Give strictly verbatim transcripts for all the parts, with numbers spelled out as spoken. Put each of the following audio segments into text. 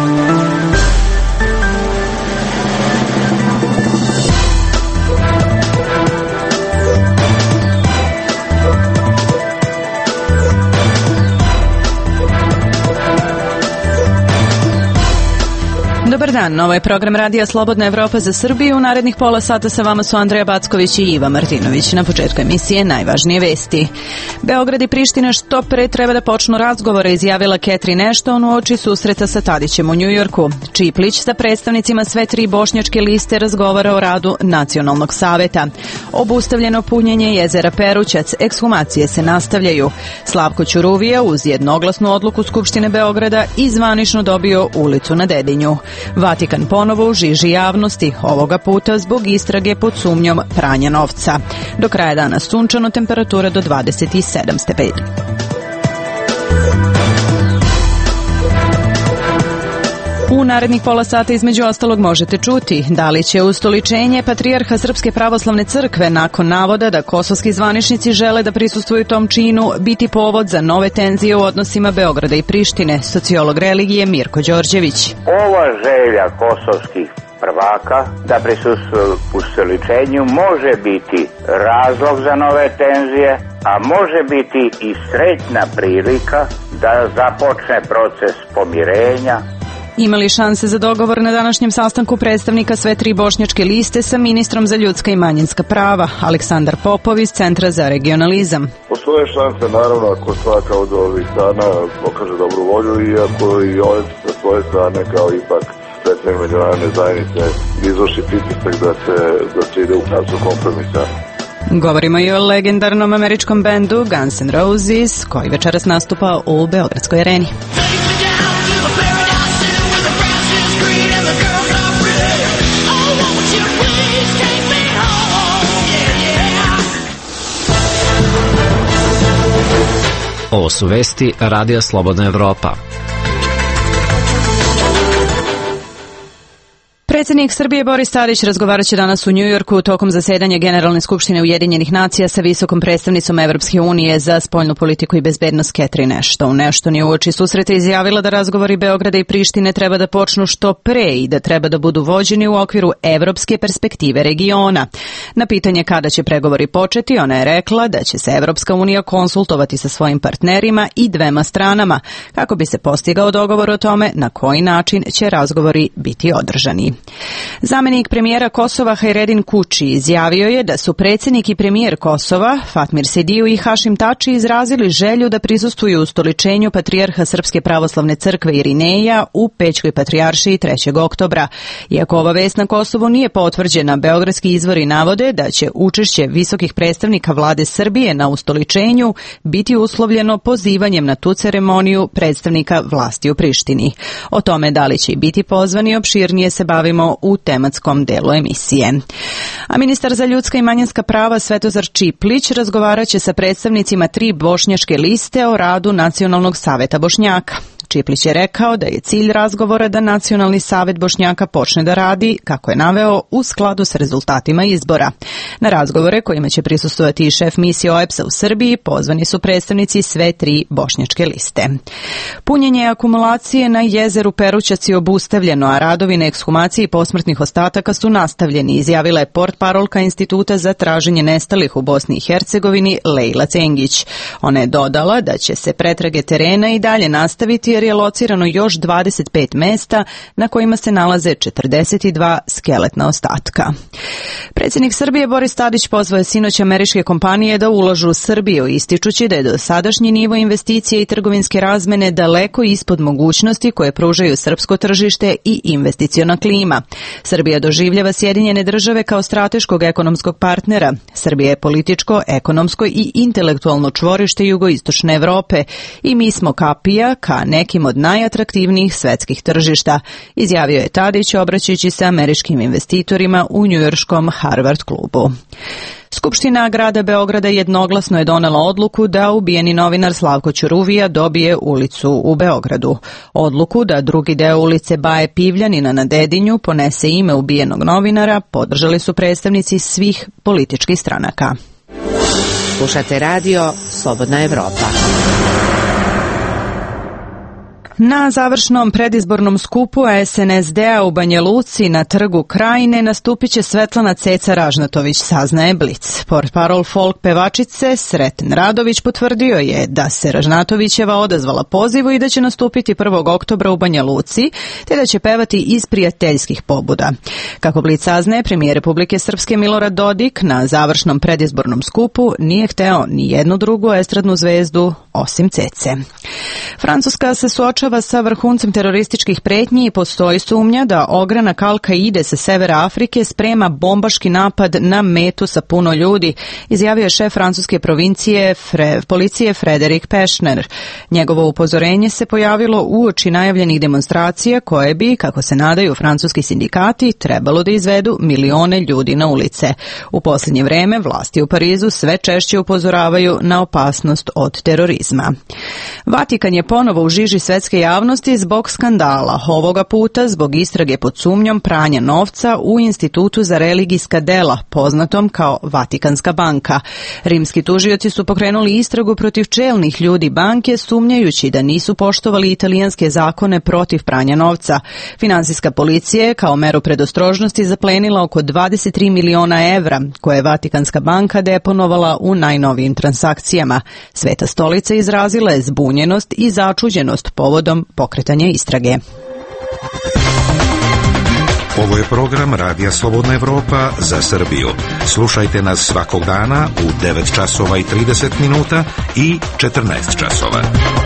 Dobar dan, ovo je program Radija Slobodna Evropa za Srbiju. U narednih pola sata sa vama su Andreja Backović i Iva Martinović. Na početku emisije najvažnije vesti. Beograd i Priština što pre treba da počnu razgovore, izjavila Catherine Ashton uoči susreta sa Tadićem u Njujorku. Čiplić sa predstavnicima sve tri bošnjačke liste razgovara o radu Nacionalnog saveta. Obustavljeno punjenje jezera Perućac, ekshumacije se nastavljaju. Slavko Ćuruvija uz jednoglasnu odluku Skupštine Beograda i zvanično dobio ulicu na Dedinju. Vatikan ponovo u žiži javnosti, ovoga puta zbog istrage pod sumnjom pranja novca. Do kraja dana sunčano, temperatura do dvadeset sedam stepeni. U narednih pola sata između ostalog možete čuti da li će ustoličenje patrijarha Srpske pravoslavne crkve nakon navoda da kosovski zvaničnici žele da prisustvuju tom činu biti povod za nove tenzije u odnosima Beograda i Prištine. Sociolog religije Mirko Đorđević. Ova želja kosovskih prvaka da prisustvuju ustoličenju može biti razlog za nove tenzije, a može biti i sretna prilika da započne proces pomirenja. Ima li šanse za dogovor na današnjem sastanku predstavnika sve tri bošnjačke liste sa ministrom za ljudska i manjinska prava, Aleksandar Popov iz Centra za regionalizam? Postoje šanse, naravno, ako svaka od ovih strana pokaže dobru volju i ako i ove sa svoje strane kao ipak predstavnik međunarodne zajednice izvrši pritisak da se, da se ide u pravcu kompromisa. Govorimo i o legendarnom američkom bendu Guns N' Roses, koji večeras nastupa u Beogradskoj areni. Ovo su vesti Radija Slobodna Evropa. Predsjednik Srbije Boris Tadić razgovarat će danas u Njujorku tokom zasedanja Generalne skupštine Ujedinjenih nacija sa visokom predstavnicom Evropske unije za spoljnu politiku i bezbednost Catherine Ashton. Ashton je uoči susreta izjavila da razgovori Beograda i Prištine treba da počnu što pre i da treba da budu vođeni u okviru evropske perspektive regiona. Na pitanje kada će pregovori početi, ona je rekla da će se Evropska unija konsultovati sa svojim partnerima i dvema stranama kako bi se postigao dogovor o tome na koji način će razgovori biti održani. Zamenik premijera Kosova Hajredin Kuči izjavio je da su predsjednik i premijer Kosova Fatmir Sediju i Hašim Tači izrazili želju da prisustvuju ustoličenju patrijarha Srpske pravoslavne crkve Irineja u Pećkoj patrijaršiji trećeg oktobra. Iako ova vest na Kosovu nije potvrđena, beogradski izvori navode da će učešće visokih predstavnika vlade Srbije na ustoličenju biti uslovljeno pozivanjem na tu ceremoniju predstavnika vlasti u Prištini. O tome da li će biti pozvani opširnije se bavimo u tematskom delu emisije. A ministar za ljudska i manjinska prava Svetozar Čiplić razgovarat će sa predstavnicima tri bošnjačke liste o radu Nacionalnog saveta Bošnjaka. Čiplić je rekao da je cilj razgovora da Nacionalni savet Bošnjaka počne da radi, kako je naveo, u skladu sa rezultatima izbora. Na razgovore kojima će prisustvovati i šef misije O E B S-a u Srbiji pozvani su predstavnici sve tri bošnjačke liste. Punjenje akumulacije na jezeru Perućac je obustavljeno, a radovi na ekshumaciji posmrtnih ostataka su nastavljeni, izjavila je portparolka Instituta za traženje nestalih u Bosni i Hercegovini Lejla Cengić. Ona je dodala da će se pretrage terena i dalje nastaviti jer je locirano još dvadeset pet mesta na kojima se nalaze četrdeset dva skeletna ostatka. Predsjednik Srbije Boris Tadić pozvao je sinoć američke kompanije da ulažu u Srbiju, ističući da je dosadašnji nivo investicije i trgovinske razmene daleko ispod mogućnosti koje pružaju srpsko tržište i investiciona klima. Srbija doživljava Sjedinjene države kao strateškog ekonomskog partnera. Srbija je političko, ekonomsko i intelektualno čvorište jugoistočne Evrope i mi smo kapija ka nekim od najatraktivnijih svetskih tržišta, izjavio je Tadić obraćajući se američkim investitorima u njujorškom Harvard klubu. Skupština grada Beograda jednoglasno je donela odluku da ubijeni novinar Slavko Ćuruvija dobije ulicu u Beogradu. Odluku da drugi deo ulice Baje Pivljanina na Dedinju ponese ime ubijenog novinara podržali su predstavnici svih političkih stranaka. Slušate radio Slobodna Evropa. Na završnom predizbornom skupu es en es de a u Banja Luci na trgu Krajine nastupit će Svetlana Ceca Ražnatović, saznaje Blic. Portparol folk pevačice Sreten Radović potvrdio je da se Ražnatovićeva odazvala pozivu i da će nastupiti prvog oktobra u Banja Luci, te da će pevati iz prijateljskih pobuda. Kako Blic saznaje, premijer Republike Srpske Milorad Dodik na završnom predizbornom skupu nije hteo ni jednu drugu estradnu zvezdu osim Cece. Francuska se suočava sa vrhuncem terorističkih pretnji i postoji sumnja da ogranak Al-Kaide sa severa Afrike sprema bombaški napad na metu sa puno ljudi, izjavio je šef francuske provincije Fre, policije Frederik Pešner. Njegovo upozorenje se pojavilo uoči najavljenih demonstracija koje bi, kako se nadaju francuski sindikati, trebalo da izvedu milione ljudi na ulice. U posljednje vreme vlasti u Parizu sve češće upozoravaju na opasnost od terorizma. Vatikan je ponovo u žiži svetske javnosti zbog skandala, ovoga puta zbog istrage pod sumnjom pranja novca u Institutu za religijska dela, poznatom kao Vatikanska banka. Rimski tužioci su pokrenuli istragu protiv čelnih ljudi banke, sumnjajući da nisu poštovali italijanske zakone protiv pranja novca. Finansijska policija je kao meru predostrožnosti zaplenila oko dvadeset tri miliona evra, koje je Vatikanska banka deponovala u najnovijim transakcijama. Sveta stolica izrazila je zbunjenost i začuđenost povodom pokretanja istrage. Ovo je program Radija Slobodna Evropa za Srbiju. Slušajte nas svakog dana u devet časova i trideset minuta i četrnaest časova.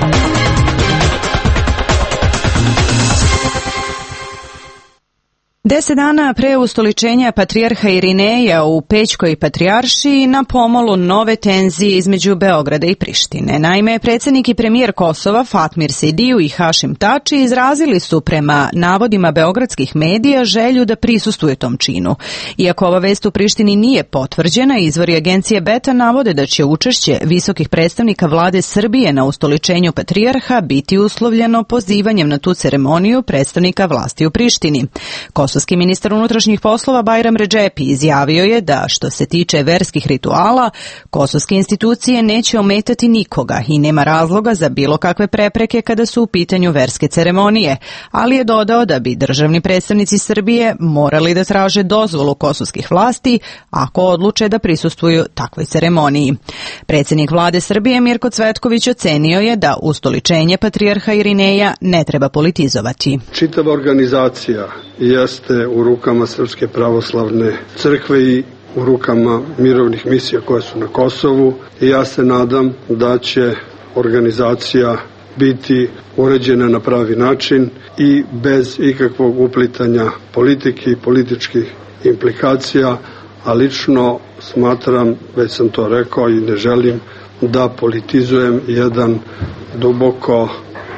Deset dana pre ustoličenja patrijarha Irineja u Pećkoj patrijaršiji na pomolu nove tenzije između Beograda i Prištine. Naime, predsjednik i premijer Kosova Fatmir Sidiju i Hašim Tači izrazili su prema navodima beogradskih medija želju da prisustvuju tom činu. Iako ova vest u Prištini nije potvrđena, izvori agencije Beta navode da će učešće visokih predstavnika vlade Srbije na ustoličenju patrijarha biti uslovljeno pozivanjem na tu ceremoniju predstavnika vlasti u Prištini. Kosovski ministar unutrašnjih poslova Bajram Redžepi izjavio je da što se tiče verskih rituala, kosovske institucije neće ometati nikoga i nema razloga za bilo kakve prepreke kada su u pitanju verske ceremonije, ali je dodao da bi državni predstavnici Srbije morali da traže dozvolu kosovskih vlasti ako odluče da prisustvuju takvoj ceremoniji. Predsjednik vlade Srbije Mirko Cvetković ocenio je da ustoličenje patrijarha Irineja ne treba politizovati. Čitava organizacija jeste u rukama Srpske pravoslavne crkve i u rukama mirovnih misija koje su na Kosovu i ja se nadam da će organizacija biti uređena na pravi način i bez ikakvog uplitanja politike i političkih implikacija, a lično smatram, već sam to rekao i ne želim da politizujem jedan duboko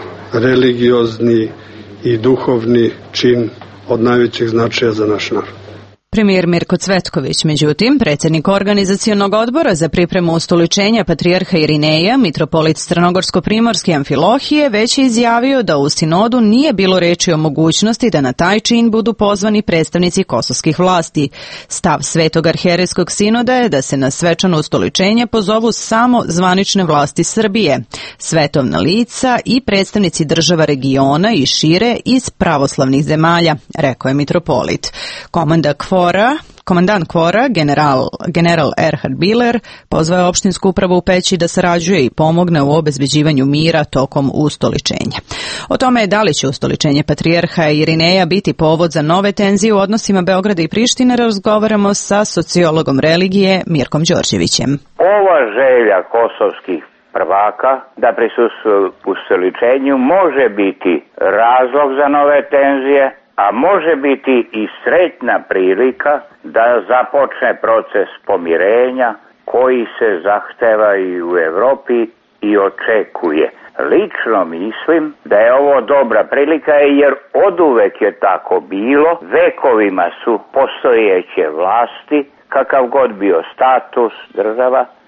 religiozni i duhovni čin od najvećeg značaja za naš narod. Premijer Mirko Cvetković, međutim, predsjednik organizacionog odbora za pripremu ustoličenja patrijarha Irineja, mitropolit Crnogorsko-primorske Amfilohije, već je izjavio da u sinodu nije bilo reči o mogućnosti da na taj čin budu pozvani predstavnici kosovskih vlasti. Stav Svetog arhijerejskog sinoda je da se na svečano ustoličenje pozovu samo zvanične vlasti Srbije, svetovna lica i predstavnici država regiona i šire iz pravoslavnih zemalja, rekao je mitropolit. Komanda Kvora Komandant Kvora, general, general Erhard Biller, pozvao je opštinsku upravu u Peći da sarađuje i pomogne u obezbeđivanju mira tokom ustoličenja. O tome da li će ustoličenje patrijarha Irineja biti povod za nove tenzije u odnosima Beograda i Prištine, razgovaramo sa sociologom religije Mirkom Đorđevićem. Ova želja kosovskih prvaka da prisustvuju ustoličenju može biti razlog za nove tenzije, a može biti i sretna prilika da započne proces pomirenja koji se zahteva i u Evropi i očekuje. Lično mislim da je ovo dobra prilika jer oduvek je tako bilo, vekovima su postojeće vlasti, kakav god bio status država,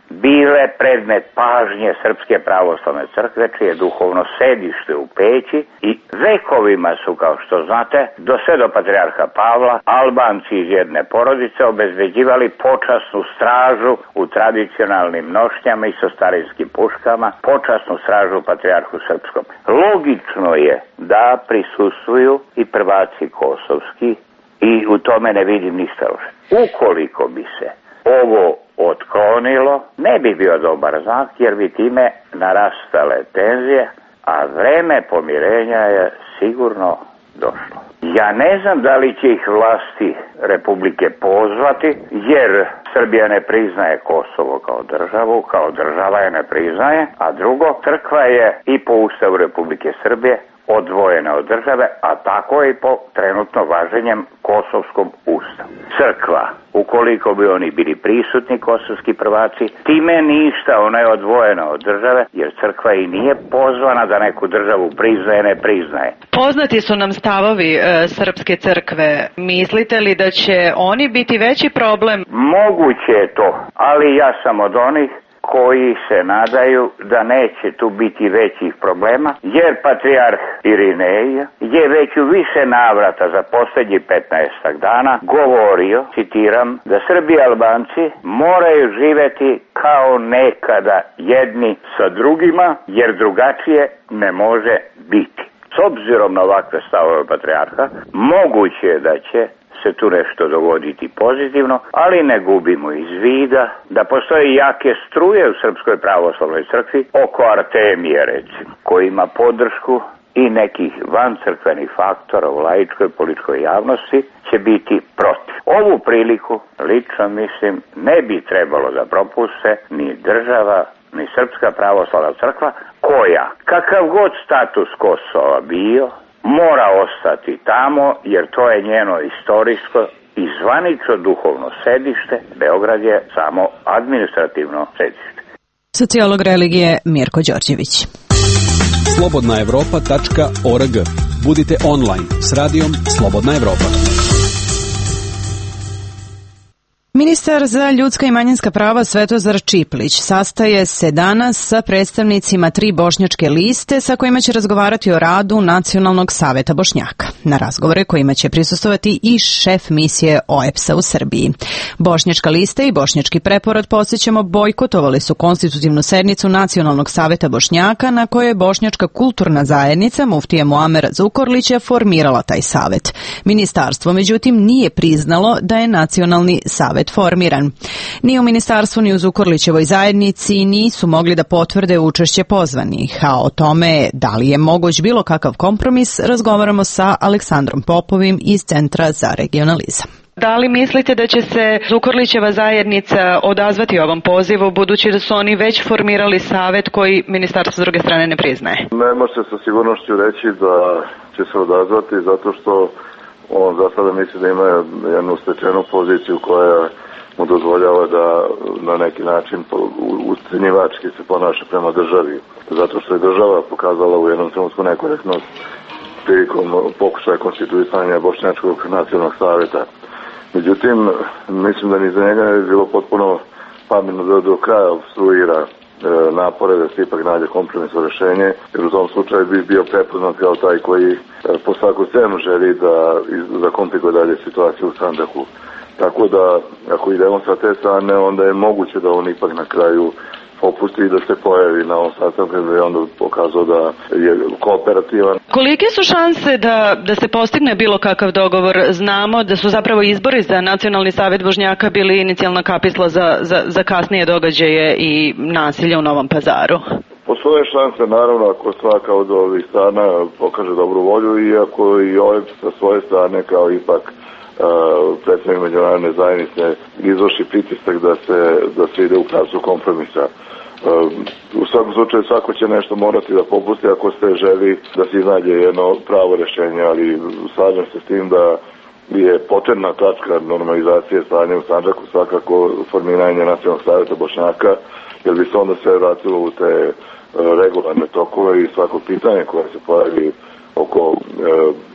bile predmet pažnje Srpske pravoslavne crkve, čije duhovno sedište u Peći, i vekovima su, kao što znate, do sve do patrijarha Pavla, Albanci iz jedne porodice obezbeđivali počasnu stražu u tradicionalnim nošnjama i sa starinskim puškama, počasnu stražu patrijarhu srpskom. Logično je da prisustvuju i prvaci kosovski i u tome ne vidim ništa loše. Ukoliko bi se ovo otklonilo, ne bi bio dobar znak, jer bi time narastale tenzije, a vreme pomirenja je sigurno došlo. Ja ne znam da li će ih vlasti Republike pozvati, jer Srbija ne priznaje Kosovo kao državu, kao država je ne priznaje, a drugo, crkva je i po Ustavu Republike Srbije odvojena od države, a tako je i po trenutno važenjem kosovskom ustavu. Crkva, ukoliko bi oni bili prisutni, kosovski prvaci, time ništa, ona je odvojena od države, jer crkva i nije pozvana da neku državu priznaje, ne priznaje. Poznati su nam stavovi e, Srpske crkve. Mislite li da će oni biti veći problem? Moguće je to, ali ja sam od onih koji se nadaju da neće tu biti većih problema, jer patrijarh Irinej je već u više navrata za posljednjih petnaestak dana govorio, citiram, da Srbi i Albanci moraju živeti kao nekada jedni sa drugima, jer drugačije ne može biti. S obzirom na ovakve stavove patrijarha, moguće je da će se tu nešto dogoditi pozitivno, ali ne gubimo iz vida da postoje jake struje u Srpskoj pravoslavnoj crkvi oko Artemije, recimo, koji ima podršku i nekih vancrkvenih faktora u laičkoj političkoj javnosti će biti protiv. Ovu priliku, lično mislim, ne bi trebalo da propuste ni država, ni Srpska pravoslavna crkva, koja, kakav god status Kosova bio, mora ostati tamo, jer to je njeno istorijsko i zvanično duhovno sedište. Beograd je samo administrativno sedište. Sociolog religije Mirko Đorđević. slobodna evropa tačka org. Budite online s radijom Slobodna Evropa. Ministar za ljudska i manjinska prava Svetozar Čiplić sastaje se danas sa predstavnicima tri bošnjačke liste sa kojima će razgovarati o radu Nacionalnog saveta Bošnjaka. Na razgovore kojima će prisustvovati i šef misije O E P S-a u Srbiji. Bošnjačka lista i bošnjački preporod, podsjećamo, bojkotovali su konstitutivnu sednicu Nacionalnog saveta Bošnjaka na kojoj je bošnjačka kulturna zajednica muftija Muamera Zukorlića formirala taj savet. Ministarstvo, međutim, nije priznalo da je Nacionalni savet formiran. Ni u ministarstvu ni u Zukorlićevoj zajednici nisu mogli da potvrde učešće pozvanih, a o tome da li je moguć bilo kakav kompromis razgovaramo sa Aleksandrom Popovim iz Centra za regionalizam. Da li mislite da će se Zukorlićeva zajednica odazvati ovom pozivu, budući da su oni već formirali savet koji ministarstvo s druge strane ne priznaje? Ne može se sa sigurnošću reći da će se odazvati, zato što on za sada misli da ima jednu stečenu poziciju koja mu dozvoljava da na neki način ucenjivački se ponaša prema državi. Zato što je država pokazala u jednom trenutku nekorektnost prilikom pokušaja konstituisanja Bošnjačkog nacionalnog saveta. Međutim, mislim da ni za njega je bilo potpuno pametno da do kraja obstruira napore da se ipak nađe kompromisno rešenje, jer u tom slučaju bi bio prepoznat kao taj koji po svaku cenu želi da, da komplikuje dalje situaciju u Sandžaku. Tako da, ako idemo sa te strane, onda je moguće da on ipak na kraju opusti i da se pojavi na ovom sastanku, da je onda pokazao da je kooperativan. Kolike su šanse da, da se postigne bilo kakav dogovor? Znamo da su zapravo izbori za Nacionalni savet Bošnjaka bili inicijalna kapisla za, za, za kasnije događaje i nasilje u Novom Pazaru. Postoje šanse, naravno, ako svaka od ovih strana pokaže dobru volju i ako i O E P S sa svoje strane kao ipak Uh, predstavnik međunarodne zajednice izvrši pritisak da se, da se ide u pravcu kompromisa. Uh, u svakom slučaju svako će nešto morati da popusti ako se želi da se iznađe jedno pravo rešenje, ali slažem se s tim da je početna tačka normalizacije stanja u Sandžaku svakako formiranje Nacionalnog saveta Bošnjaka, jer bi se onda sve vratilo u te uh, regularne tokove i svako pitanje koje se pojavi oko uh,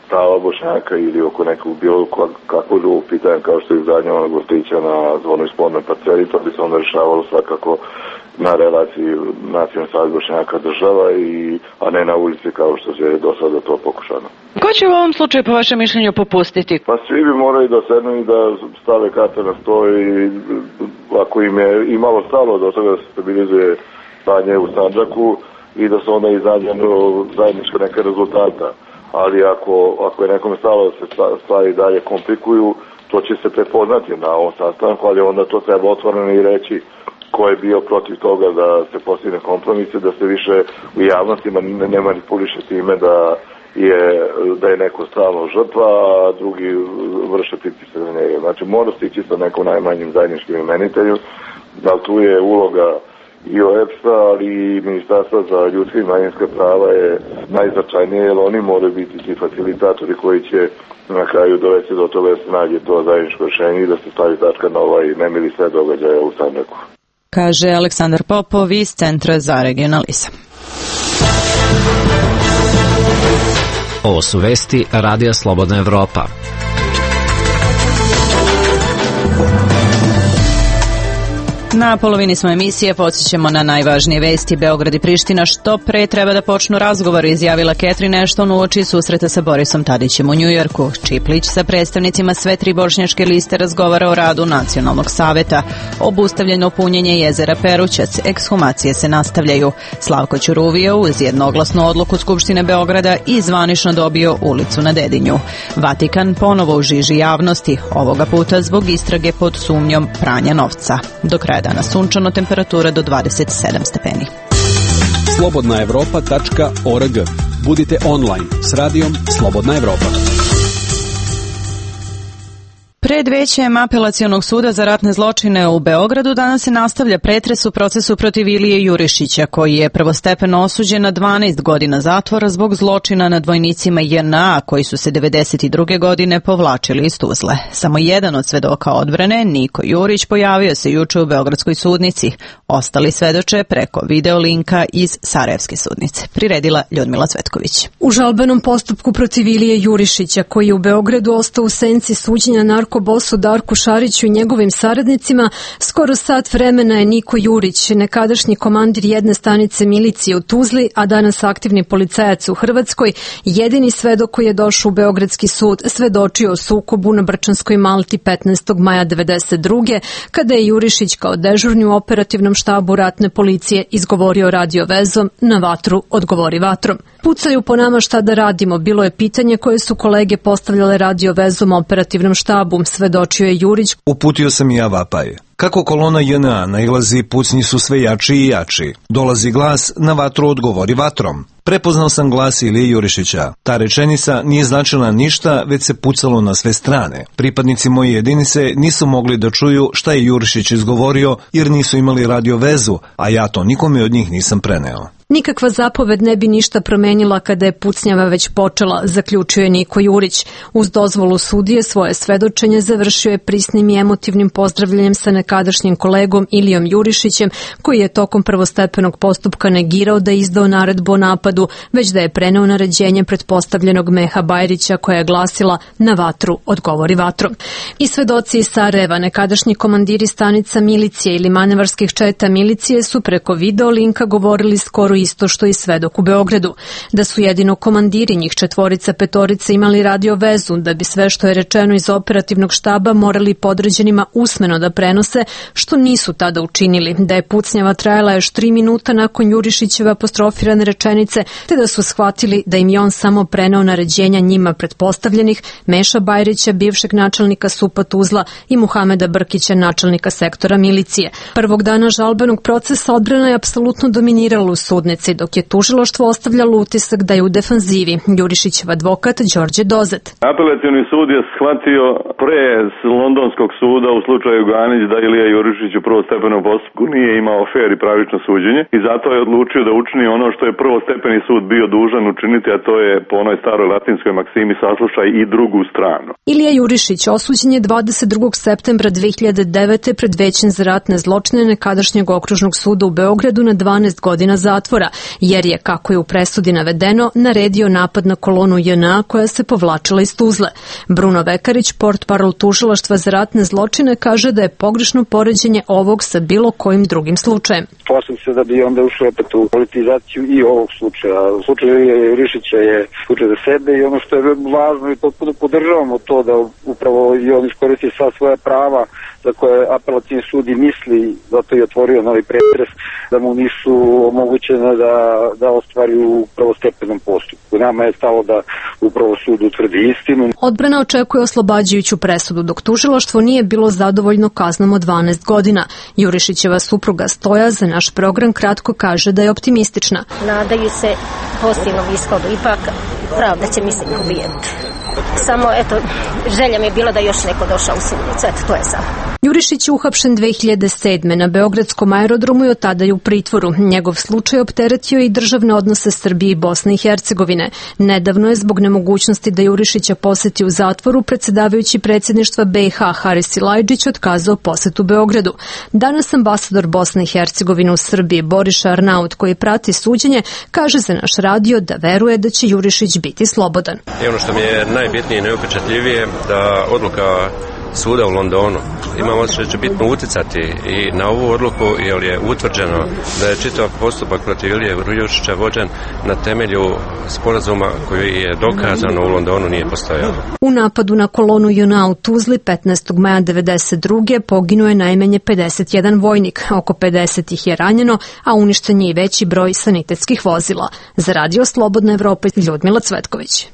prava Bošnjaka ili oko nekog bilo kakvog drugog pitanja kao što je izgradnja onog vrtića na zvornoj spornoj parceli, to bi se onda rešavalo svakako na relaciji Nacionalni savez Bošnjaka država, i, a ne na ulici kao što se do sada to pokušano. Ko će u ovom slučaju po vašem mišljenju popustiti? Pa svi bi morali da sednu i da stave karte na sto, i ako im je imalo stalo do toga da se stabilizuje stanje u Sandžaku i da se onda izađe do zajednička neka rezultata. Ali ako, ako je nekome stalo da se stvari dalje komplikuju, to će se prepoznati na ovom sastanku, ali onda to treba otvoreno i reći ko je bio protiv toga da se postigne kompromise, da se više u javnostima ne manipuliše time da je, da je neko stalno žrtva, a drugi vrše pritisak na njega. Znači mora stići sa nekom najmanjim zajedničkim imenitelju, da tu je uloga i O E P S-a, ali i Ministarstva za ljudska i manjinska prava je najznačajnije, jer oni moraju biti ti facilitatori koji će na kraju dovesti do toga da se nađe to zajedničko rešenje i da se stavi tačka na ovaj nemili sve događaja u Sandžaku. Kaže Aleksandar Popov iz Centra za regionalizam. Ovo su vesti Radija Slobodna Evropa. Na polovini smo emisije, podsjećamo na najvažnije vesti. Beograd i Priština što pre treba da počnu razgovor, izjavila Catherine Ashton uoči susreta sa Borisom Tadićem u Njujorku. Čiplić sa predstavnicima sve tri bošnjačke liste razgovara o radu Nacionalnog saveta. Obustavljeno punjenje jezera Perućac, ekshumacije se nastavljaju. Slavko Ćuruvija uz jednoglasnu odluku Skupštine Beograda i zvanično dobio ulicu na Dedinju. Vatikan ponovo u žiži javnosti, ovoga puta zbog istrage pod sumnjom pranja novca. Do kraja dana sunčano, temperatura do dvadeset sedam stepeni. slobodna evropa tačka org. Budite online s radijom Slobodna Evropa. Pred većem Apelacionog suda za ratne zločine u Beogradu danas se nastavlja pretres u procesu protiv Ilije Jurišića, koji je prvostepeno osuđen na dvanaest godina zatvora zbog zločina nad vojnicima J N A koji su se devedeset druge godine povlačili iz Tuzle. Samo jedan od svedoka odbrane, Niko Jurić, pojavio se juče u beogradskoj sudnici. Ostali svedoče preko videolinka iz Sarajevske sudnice. Priredila Ljudmila Cvetković. U žalbenom postupku protiv Ilije Jurišića, koji je u Beogradu ostao u senci suđenja narkobosu Darku Šariću i njegovim saradnicima, skoro sat vremena je Niko Jurić, nekadašnji komandir jedne stanice milicije u Tuzli, a danas aktivni policajac u Hrvatskoj, jedini svedok koji je došao u Beogradski sud, svedočio o sukobu na Brčanskoj Malti petnaestog maja devedeset druge kada je Jurišić kao dežurni u operativnom štabu ratne policije izgovorio radio vezom "na vatru odgovori vatrom". Pucaju po nama, šta da radimo, bilo je pitanje koje su kolege postavljale radio vezom operativnom štabu, svedočio je Jurić. Uputio sam i ja vapaj. Kako kolona J N A nailazi, pucnji su sve jači i jači. Dolazi glas "na vatru odgovori vatrom". Prepoznao sam glas Ilije Jurišića. Ta rečenica nije značila ništa, već se pucalo na sve strane. Pripadnici moje jedinice nisu mogli da čuju šta je Jurišić izgovorio jer nisu imali radio vezu, a ja to nikome od njih nisam preneo. Nikakva zapoved ne bi ništa promenila kada je pucnjava već počela, zaključio je Niko Jurić. Uz dozvolu sudije svoje svedočenje završio je prisnim i emotivnim pozdravljanjem sa nekadašnjim kolegom Ilijom Jurišićem, koji je tokom prvostepenog postupka negirao da je izdao naredbu o napadu, već da je preneo naređenje pretpostavljenog Meha Bajrića koja je glasila "na vatru odgovori vatrom". I svedoci iz Sarajeva, nekadašnji komandiri stanica milicije ili manevarskih četa milicije su preko video linka govorili skoro isto što i svedok u Beogradu. Da su jedino komandiri, njih četvorica petorica, imali radio vezu, da bi sve što je rečeno iz operativnog štaba morali podređenima usmeno da prenose, što nisu tada učinili. Da je pucnjava trajala još tri minuta nakon Jurišićeve apostrofirane rečenice, te da su shvatili da im je on samo preneo naređenja njima pretpostavljenih, Meša Bajrića, bivšeg načelnika S U P-a Tuzla, i Muhameda Brkića, načelnika sektora milicije. Prvog dana žalbenog procesa odbrana je apsolutno dominirala u sudnici, dok je tužilaštvo ostavljalo utisak da je u defanzivi. Jurišićev advokat Đorđe Dozet. Apelacioni sud je shvatio pre londonskog suda u slučaju Ganić da Ilija Jurišić u prvostepenom postupku nije imao fer i pravično suđenje i zato je odlučio da učini ono što je prvostepeni sud bio dužan učiniti, a to je po onoj staroj latinskoj maksimi "saslušaj i drugu stranu". Ilija Jurišić osuđen je dvadeset drugog septembra dve hiljade devete pred većem za ratne zločine nekadašnjeg okružnog suda u Beogradu na dvanaest godina zatvora. zatvora, jer je, kako je u presudi navedeno, naredio napad na kolonu J N A koja se povlačila iz Tuzle. Bruno Vekarić, portparol tužilaštva za ratne zločine, kaže da je pogrešno poređenje ovog sa bilo kojim drugim slučajem. Plašim se da bi onda ušli opet u politizaciju i ovog slučaja. Slučaj Jurišića je slučaj za sebe i ono što je važno i potpuno podržavamo to da upravo i on iskoristi sva svoja prava za koje apelacijni sud i misli, zato je otvorio novi pretres, da mu nisu omogućene da, da ostvari u prvostepenom postupku. Nama je stalo da upravo sud utvrdi istinu. Odbrana očekuje oslobađajuću presudu, dok tužilaštvo nije bilo zadovoljno kaznom od dvanaest godina. Jurišićeva supruga Stoja za naš program kratko kaže da je optimistična. Nadaju se pozitivnom ishodu, ipak pravda će, mislim, ubijeti. Samo, eto, želja mi je bila da još neko došao u sudnicu, eto, to je samo. Jurišić je uhapšen dve hiljade sedme na Beogradskom aerodromu i od tada je u pritvoru. Njegov slučaj opteretio i državne odnose Srbije i Bosne i Hercegovine. Nedavno je zbog nemogućnosti da Jurišića poseti u zatvoru predsjedavajući predsjedništva B i H Haris Silajdžić otkazao posetu Beogradu. Danas ambasador Bosne i Hercegovine u Srbiji Boriša Arnaut, koji prati suđenje, kaže za naš radio da veruje da će Jurišić biti slobodan. I ono što mi je najbitnije i najupečatljivije da odluka suda u Londonu imam osjećaj da će bitno uticati i na ovu odluku, jer je utvrđeno da je čitav postupak protiv Ilije Jurišića vođen na temelju sporazuma koji je dokazano u Londonu nije postojao. U napadu na kolonu J N A u Tuzli petnaestog maja devedeset druge poginuo je najmanje pedeset jedan vojnik, oko pedeset ih je ranjeno, a uništen je i veći broj sanitetskih vozila. Za Radio Slobodna Evropa, Ljudmila Cvetković.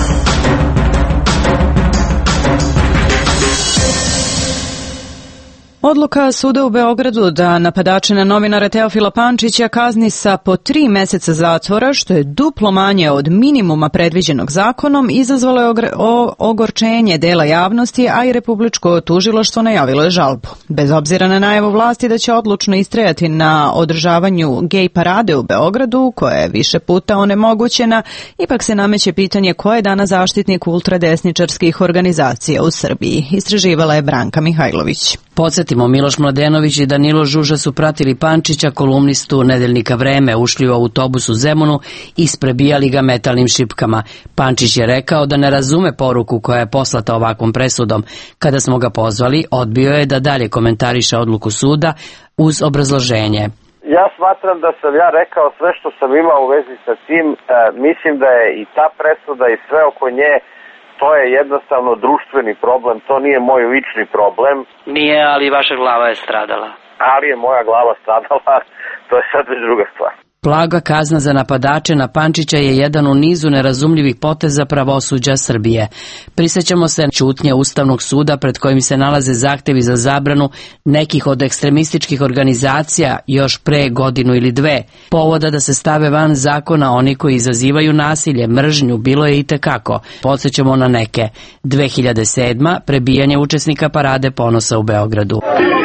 Odluka suda u Beogradu da napadače na novinara Teofila Pančića kazni sa po tri meseca zatvora, što je duplo manje od minimuma predviđenog zakonom, izazvalo je ogorčenje dela javnosti, a i Republičko tužilaštvo najavilo je žalbu. Bez obzira na najavu vlasti da će odlučno istrajati na održavanju gej parade u Beogradu, koja je više puta onemogućena, ipak se nameće pitanje ko je danas zaštitnik ultradesničarskih organizacija u Srbiji. Istraživala je Branka Mihajlović. Podsjetimo, Miloš Mladenović i Danilo Žuža su pratili Pančića, kolumnistu Nedeljnika Vreme, ušli u autobus u Zemunu i sprebijali ga metalnim šipkama. Pančić je rekao da ne razume poruku koja je poslata ovakvom presudom. Kada smo ga pozvali, odbio je da dalje komentariše odluku suda uz obrazloženje. Ja smatram da sam ja rekao sve što sam imao u vezi sa tim. E, mislim da je i ta presuda i sve oko nje, to je jednostavno društveni problem, to nije moj lični problem. Nije, ali vaša glava je stradala. Ali je moja glava stradala, to je sad već druga stvar. Blaga kazna za napadače na Pančića je jedan u nizu nerazumljivih poteza pravosuđa Srbije. Prisjećamo se ćutnje Ustavnog suda pred kojim se nalaze zahtevi za zabranu nekih od ekstremističkih organizacija još pre godinu ili dve. Povoda da se stave van zakona oni koji izazivaju nasilje, mržnju, bilo je i tekako. Podsjećamo na neke. dve hiljade sedma. Prebijanje učesnika Parade ponosa u Beogradu.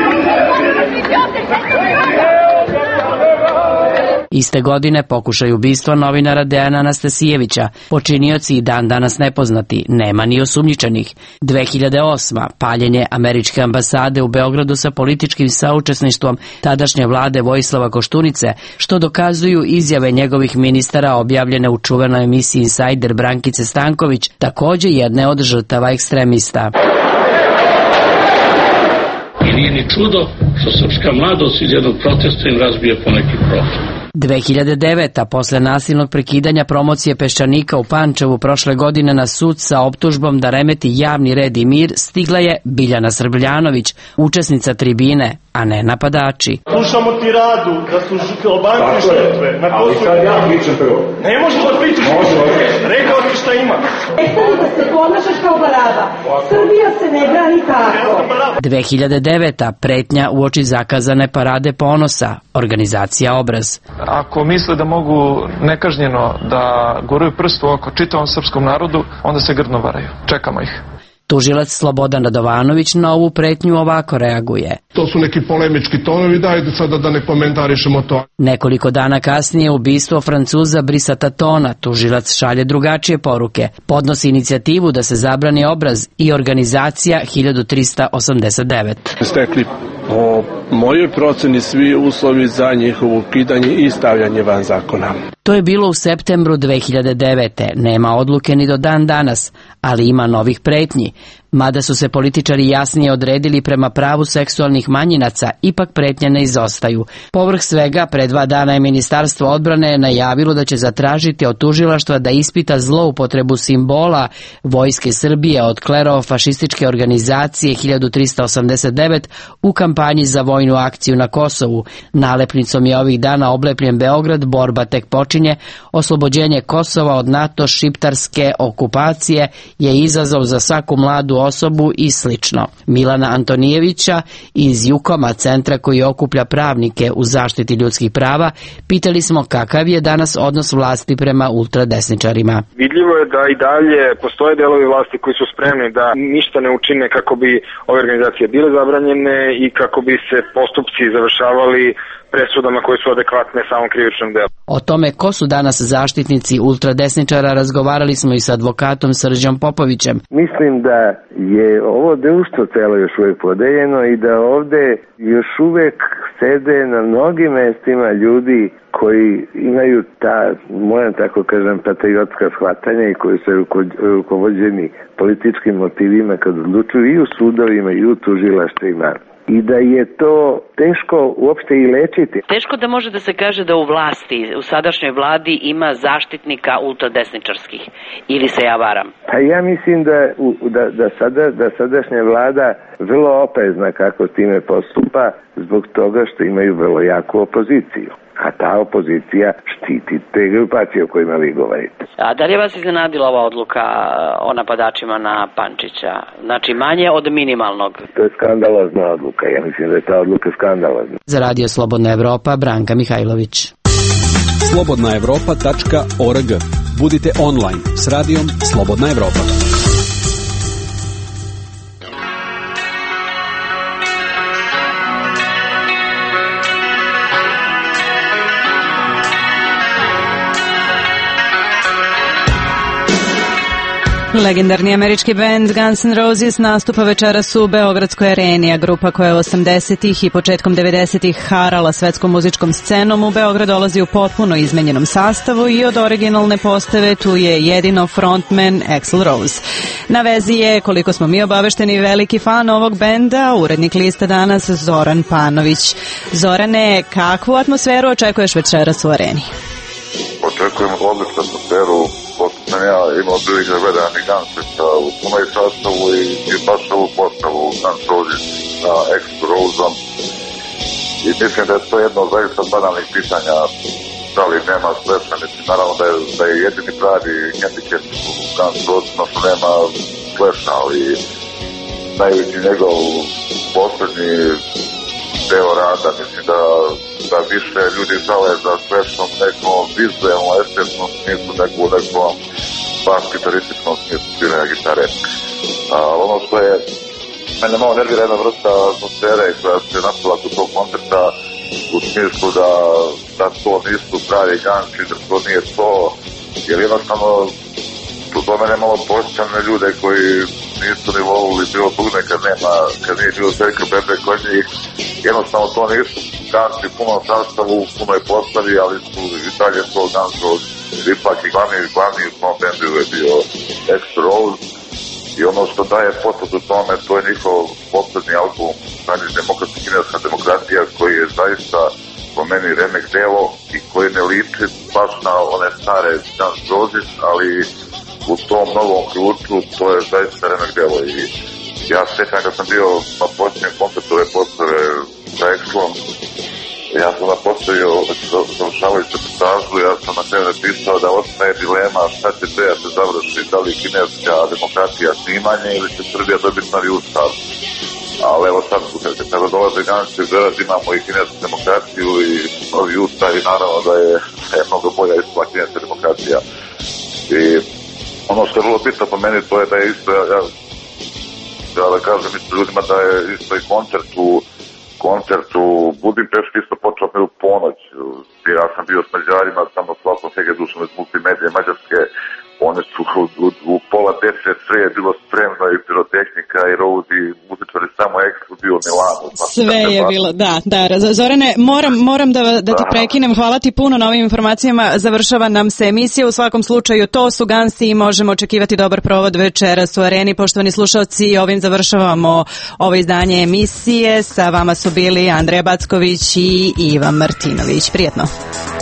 Iste godine pokušaj ubistva novinara Dejana Anastasijevića, počinioci i dan danas nepoznati, nema ni osumnjičenih. dve hiljade osma. Paljenje američke ambasade u Beogradu sa političkim saučesništvom tadašnje vlade Vojislava Koštunice, što dokazuju izjave njegovih ministara objavljene u čuvenoj emisiji Insajder Brankice Stanković, takođe jedne od žrtava ekstremista. I nije ni čudo što srpska mladost iz jednog protesta im razbije poneki prostor. dve hiljade deveta. Posle nasilnog prekidanja promocije Peščanika u Pančevu prošle godine na sud sa optužbom da remeti javni red i mir stigla je Biljana Srbljanović, učesnica tribine, a ne napadači. Slušamo ti radu da su Albanci žrtve. Ali sad ja pričam prvo. Ne možeš da pričaš. Rekao ti šta ima. Prestani da se ponašaš kao baraba. Srbija se ne brani tako. dve hiljade deveta. Pretnja uoči zakazane Parade ponosa. Organizacija Obraz. Ako misle da mogu nekažnjeno da guraju prst u oko čitavom srpskom narodu, onda se grdno varaju. Čekamo ih. Tužilac Slobodan Radovanović na ovu pretnju ovako reaguje. To su neki polemički tonovi, dajte sada da ne komentarišemo to. Nekoliko dana kasnije ubistvo Francuza Brissata Tona, tužilac šalje drugačije poruke. Podnosi inicijativu da se zabrani Obraz i organizacija hiljadu trista osamdeset devet. Stekli po mojoj proceni svi uslovi za njihovo ukidanje i stavljanje van zakona. To je bilo u septembru dve hiljade devete. Nema odluke ni do dan danas, ali ima novih pretnji. Mada su se političari jasnije odredili prema pravu seksualnih manjinaca, ipak pretnje ne izostaju. Povrh svega, pre dva dana je Ministarstvo odbrane najavilo da će zatražiti od tužilaštva da ispita zloupotrebu simbola Vojske Srbije od klerofašističke organizacije hiljadu trista osamdeset devet u kampanji za vojnu akciju na Kosovu. Nalepnicom je ovih dana oblepljen Beograd, borba tek počinje, oslobođenje Kosova od NATO šiptarske okupacije je izazov za svaku mladu osobu i slično. Milana Antonijevića iz Jukoma, centra koji okuplja pravnike u zaštiti ljudskih prava, pitali smo kakav je danas odnos vlasti prema ultradesničarima. Vidljivo je da i dalje postoje delovi vlasti koji su spremni da ništa ne učine kako bi ove organizacije bile zabranjene i kako bi se postupci završavali presudama koje su adekvatne samom krivičnom delu. O tome ko su danas zaštitnici ultradesničara razgovarali smo i sa advokatom Srđom Popovićem. Mislim da je ovo društvo celo još uvijek podeljeno i da ovde još uvijek sede na mnogim mestima ljudi koji imaju ta, moram tako kažem, patriotska shvatanja i koji su rukovođeni političkim motivima kad odlučuju i u sudovima i u tužilaštvima. I da je to teško uopšte i lečiti. Teško da može da se kaže da u vlasti, u sadašnjoj vladi ima zaštitnika ultradesničarskih. Ili se ja varam? Pa ja mislim da, da, da, sada, da sadašnja vlada vrlo oprezna kako s time postupa zbog toga što imaju vrlo jaku opoziciju. A ta opozicija štiti te grupacije o kojima vi govorite. A da li je vas iznenadila ova odluka o napadačima na Pančića? Znači manje od minimalnog? To je skandalozna odluka. Ja mislim da je ta odluka skandalozna. Za Radio Slobodna Evropa, Branka Mihajlović. slobodna evropa tačka org. Budite online s radijom Slobodna Evropa. Legendarni američki bend Guns N' Roses nastupa večeras u Beogradskoj areni, a grupa koja je osamdesetih i početkom devedesetih harala svetskom muzičkom scenom u Beograd dolazi u potpuno izmenjenom sastavu i od originalne postave tu je jedino frontman Axl Rose. Na vezi je, koliko smo mi obavešteni, veliki fan ovog benda, urednik lista danas Zoran Panović. Zorane, kakvu atmosferu očekuješ večeras u areni? Očekujem odličnu atmosferu. Pošto sam ja imao prilike da gledam i Gunsica u punoj sastavu i, i baš ovu postavu Guns Roses sa Axl Roseom. I mislim da je to jedno od zaista banalnih pitanja da li nema Slash-a. Mislim, naravno da je, da je jedini pravi hendikep u Guns Rosesima što nema Slash-a, ali najveći njegov poslednji deo rada, mislim da da više ljudi žele za Slashom nekom vizualnom, estetnom smislu, nego u nekom baš gitarističnom smislu sviranja gitare. A, ono što je mene malo nervira jedna vrsta atmosfere koja se nastavila kod tog koncerta u smislu da, da to nisu pravi Gunsi, da to nije to, jer jednostavno to mene malo posjećam na ljude koji nisu ni volili bilo dugme kad nema, kad nije bilo velike bebe kod njih. Jednostavno to nisu Gunsi u punom sastavu, u punoj postavi, ali su i dalje to Guns Roses. Ipak i glavni, glavni u tom bendu je bio Axl Rose i ono što daje potvrdu tome, to je njihov poslednji album, znači Demokratska kineska demokratija, koji je zaista po meni remek delo i koji ne liči baš na one stare Guns Roses, ali u tom novom ključu to je zaista remek delo i ja sjećam kad sam bio na posljednjem koncertu ove postave sa Axlom, ja sam napostavio završavajuću reportažu, ja sam na kraju napisao da ostaje dilema šta će te da se završi, da li kineska demokratija snimanje ili će Srbija dobiti novi ustav. Ali evo sad, kada dolaze Gunsi u Beograd, imamo i kinesku demokratiju i novi ustav i naravno da je, je mnogo bolja ispala kineska demokratija. I ono što je vrlo bitno po meni to je da je isto, ja, ja ja da kažem isto ljudima da je isto i koncert u koncert u Budimpešti isto počeo me u ponoć. Ja sam bio s Mađarima, tamo svakom Hegedušom iz multimedije Mađarske One su u, u, u pola deset sve je bilo spremno i pirotehnika i roudi, muzičari, samo ekstra bio u Milanu. Sve je bilo, da, da. Zorane, moram, moram da, da ti prekinem, hvala ti puno na ovim informacijama, završava nam se emisija, u svakom slučaju to su Gansi i možemo očekivati dobar provod večeras u Areni. Poštovani slušalci, ovim završavamo ovo izdanje emisije, sa vama su bili Andreja Backović i Ivan Martinović. Prijetno.